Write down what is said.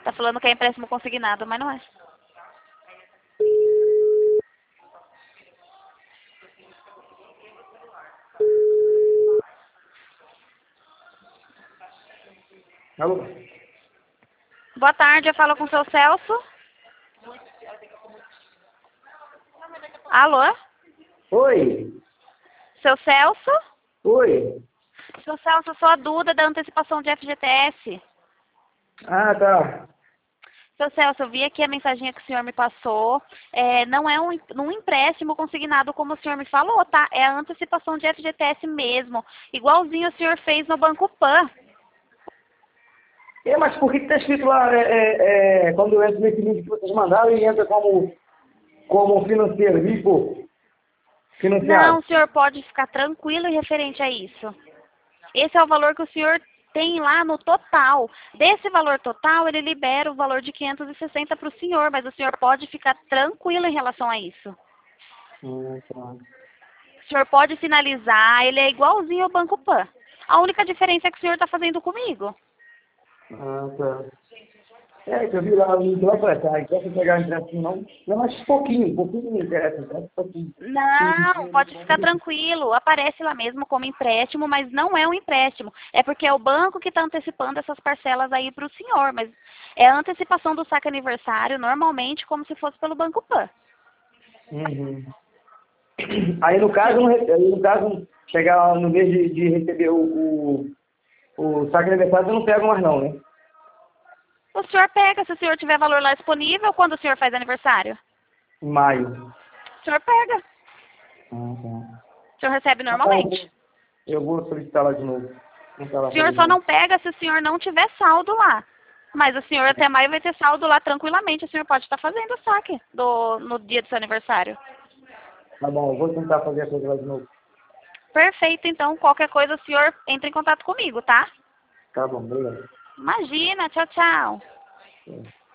Tá falando que é empréstimo consignado, mas não é. Alô? Boa tarde, eu falo com o seu Celso. Alô? Oi? Seu Celso? Oi? Seu Celso, eu sou a Duda da antecipação de FGTS. Ah, tá. Seu Celso, eu vi aqui a mensaginha que o senhor me passou. Não é um empréstimo consignado como o senhor me falou, tá? É a antecipação de FGTS mesmo. Igualzinho o senhor fez no Banco Pan. Mas por que tá escrito lá, quando eu entro nesse link que vocês mandaram, ele entra como financeiro, risco Não, financiado? o senhor pode ficar tranquilo em referente a isso. Esse é o valor que o senhor tem lá no total. Desse valor total, ele libera o valor de 560 para o senhor, mas o senhor pode ficar tranquilo em relação a isso. Tá. O senhor pode finalizar, ele é igualzinho ao Banco Pan. A única diferença é que o senhor está fazendo comigo. Ah, tá. Que eu vi lá o link lá para cá, então se pegar empréstimo não, mas pouquinho me interessa, tá? Pouquinho. Não, pode ficar tranquilo. Aparece lá mesmo como empréstimo, mas não é um empréstimo. É porque é o banco que está antecipando essas parcelas aí para o senhor. Mas é a antecipação do saque aniversário, normalmente, como se fosse pelo Banco Pan. Uhum. Aí no caso, chegar no mês de receber o saque aniversário, eu não pego mais não, né? O senhor pega, se o senhor tiver valor lá disponível, quando o senhor faz aniversário. Em maio. O senhor pega. Tá. O senhor recebe Tá bom, normalmente. eu vou solicitar lá de novo. Vou falar O pra senhor ele de só novo. não pega se o senhor não tiver saldo lá. Mas o senhor até maio vai ter saldo lá tranquilamente. O senhor pode estar fazendo o saque no dia do seu aniversário. Tá bom, eu vou tentar fazer a coisa lá de novo. Perfeito, então qualquer coisa o senhor entra em contato comigo, tá? Tá bom, obrigado. Imagina, tchau, tchau. É.